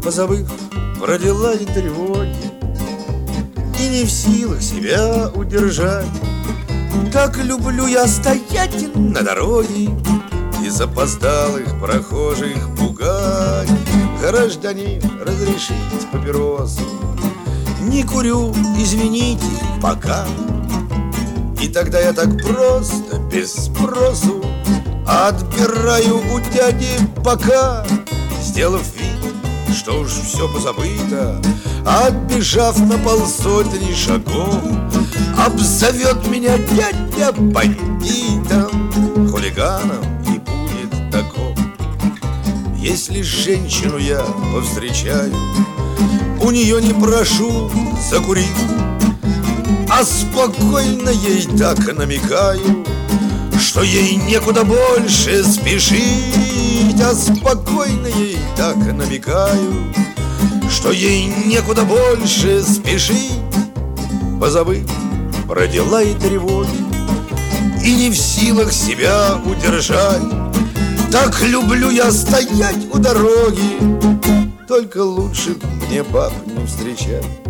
позабыв, родила и тревоги, и не в силах себя удержать. Как люблю я стоять на дороге и запоздалых прохожих пугать. Гражданин, разрешите папиросу? Не курю, извините, пока. И тогда я так просто, без спросу, отбираю у дяди пока, сделав вид, что уж все позабыто. Отбежав на 50 шагов, обзовет меня дядя бандитом, хулиганом и будет таков. Если женщину я повстречаю, у нее не прошу закурить, а спокойно ей так намекаю, что ей некуда больше спешить. А спокойно ей так намекаю, что ей некуда больше спешить. Позабыв про дела и тревоги, и не в силах себя удержать. Так люблю я стоять у дороги, только лучше мне баб не встречать.